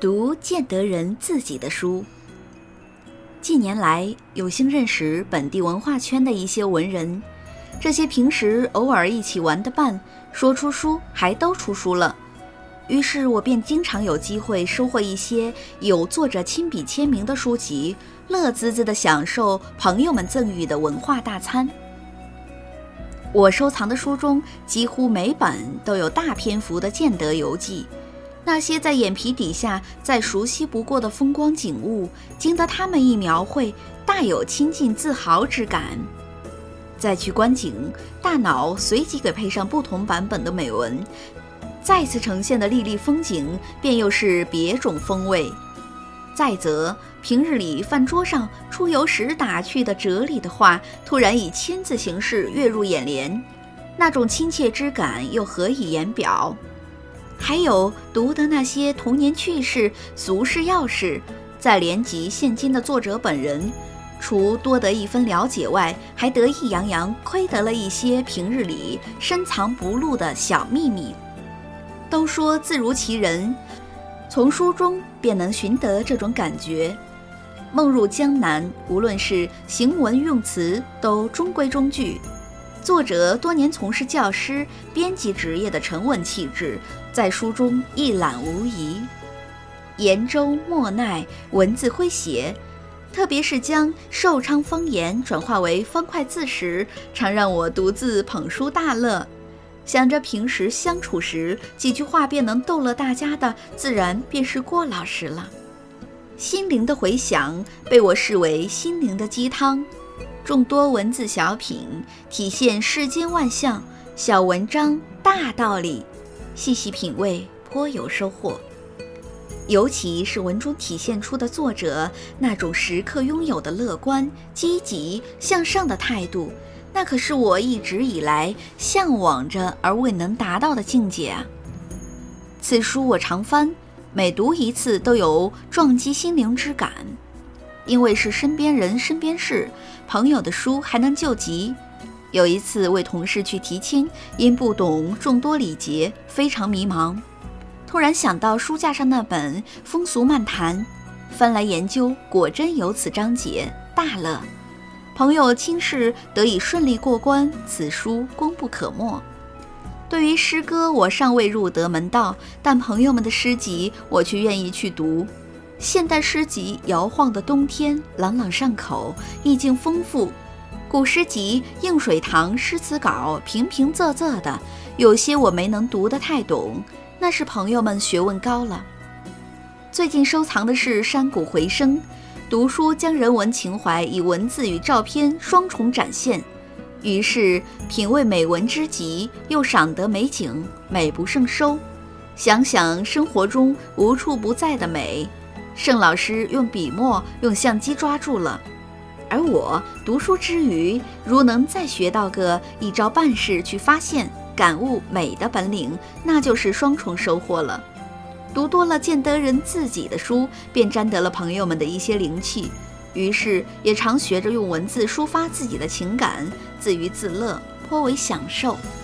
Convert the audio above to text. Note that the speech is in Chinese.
读见得人自己的书。近年来，有幸认识本地文化圈的一些文人，这些平时偶尔一起玩的伴，说出书还都出书了。于是我便经常有机会收获一些有作者亲笔签名的书籍，乐滋滋地享受朋友们赠予的文化大餐。我收藏的书中几乎每本都有大篇幅的建德游记，那些在眼皮底下再熟悉不过的风光景物，经得他们一描绘，大有亲近自豪之感。再去观景，大脑随即给配上不同版本的美文，再次呈现的丽丽风景便又是别种风味。再则平日里饭桌上出游时打趣的哲理的话，突然以签字形式跃入眼帘，那种亲切之感又何以言表。还有读得那些童年趣事、俗事要事，再连及现今的作者本人，除多得一分了解外，还得意洋洋窥得了一些平日里深藏不露的小秘密。都说字如其人，从书中便能寻得这种感觉。梦入江南，无论是行文用词都中规中矩，作者多年从事教师、编辑职业的沉稳气质在书中一览无遗。言舟莫奈，文字诙谐，特别是将寿昌方言转化为方块字时，常让我独自捧书大乐。想着平时相处时几句话便能逗乐大家的，自然便是郭老师了。心灵的回响被我视为心灵的鸡汤，众多文字小品体现世间万象，小文章大道理，细细品味颇有收获。尤其是文中体现出的作者那种时刻拥有的乐观、积极、向上的态度，那可是我一直以来向往着而未能达到的境界啊！此书我常翻，每读一次都有撞击心灵之感。因为是身边人身边事，朋友的书还能救急。有一次为同事去提亲，因不懂众多礼节，非常迷茫。突然想到书架上那本《风俗漫谈》，翻来研究，果真有此章节，大乐。朋友亲事得以顺利过关，此书功不可没。对于诗歌我尚未入得门道，但朋友们的诗集我却愿意去读。现代诗集摇晃的冬天，朗朗上口，意境丰富。古诗集映水堂诗词稿平平仄仄的，有些我没能读得太懂，那是朋友们学问高了。最近收藏的是山谷回声，读书将人文情怀以文字与照片双重展现，于是品味美文之极，又赏得美景，美不胜收。想想生活中无处不在的美，盛老师用笔墨用相机抓住了，而我读书之余，如能再学到个一招半式去发现感悟美的本领，那就是双重收获了。读多了见得人自己的书，便沾得了朋友们的一些灵气，于是也常学着用文字抒发自己的情感，自娱自乐，颇为享受。